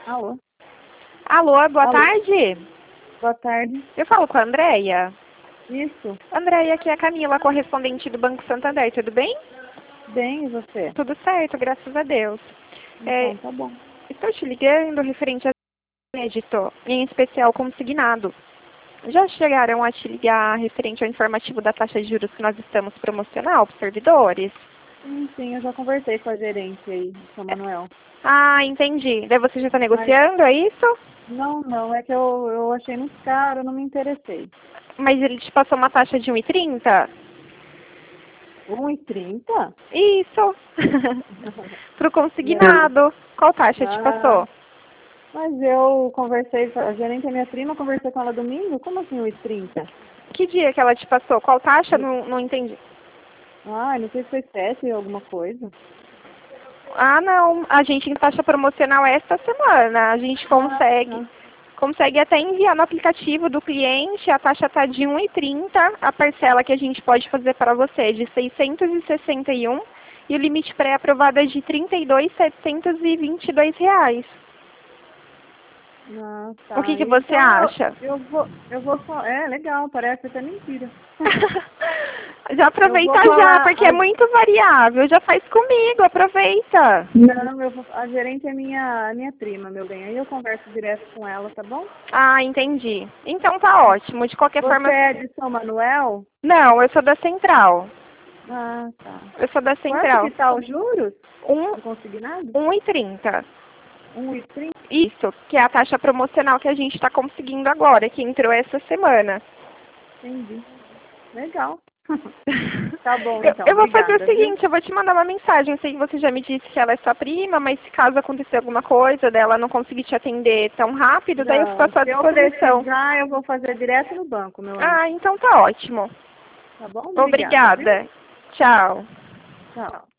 Alô? Alô, boa Alô? tarde. Boa tarde. Eu falo com a Andréia. Isso. Andréia, aqui é a Camila, correspondente do Banco Santander, tudo bem? Bem, e você? Tudo certo, graças a Deus. Então, tá bom. Estou te ligando referente a crédito, em especial consignado. Já chegaram a te ligar referente ao informativo da taxa de juros que nós estamos promocional para os servidores? Sim, eu já conversei com a gerente aí, São Manuel. Ah, entendi. Daí você já está Mas, negociando, é isso? não, é que eu achei muito caro, eu não me interessei. Mas ele te passou uma taxa de 1,30? 1,30? Isso. Para o Não. consignado. Qual taxa te Ah, passou? mas eu conversei, a gerente é minha prima, eu conversei com ela domingo, como assim 1,30? Que dia que ela te passou? Qual taxa? Não entendi. Ah, não sei se foi 7 ou alguma coisa. Ah, não. A gente em taxa promocional esta semana. A gente Tá. consegue até enviar no aplicativo do cliente. A taxa está de 1,30. A parcela que a gente pode fazer para você é de 661 e o limite pré-aprovado é de R$ 32.722. Ah, O que tá. que você Então acha? eu vou falar. É, legal, parece até mentira. Já Eu vou aproveita já, falar. porque é muito variável. Já faz comigo, aproveita. Não, a gerente é minha prima, meu bem. Aí eu converso direto com ela, tá bom? Ah, entendi. Então tá ótimo. De qualquer Você forma, é de São Manuel? não, eu sou da Central. Ah, tá. Eu sou da Quanto que Central. tá os juros Um, do consignado? 1,30. 1,30? Isso, que é a taxa promocional que a gente está conseguindo agora, que entrou essa semana. Entendi. Legal. Tá bom, Eu, então. eu vou fazer o Obrigada, viu? seguinte, eu vou te mandar uma mensagem. Eu sei que você já me disse que ela é sua prima, mas se caso acontecer alguma coisa dela não conseguir te atender tão rápido, daí eu fico à Não, sua se eu disposição. precisar, eu vou fazer direto no banco, meu anjo. Ah, então tá ótimo. Tá bom? Obrigada, viu? Obrigada. Tchau. Tchau.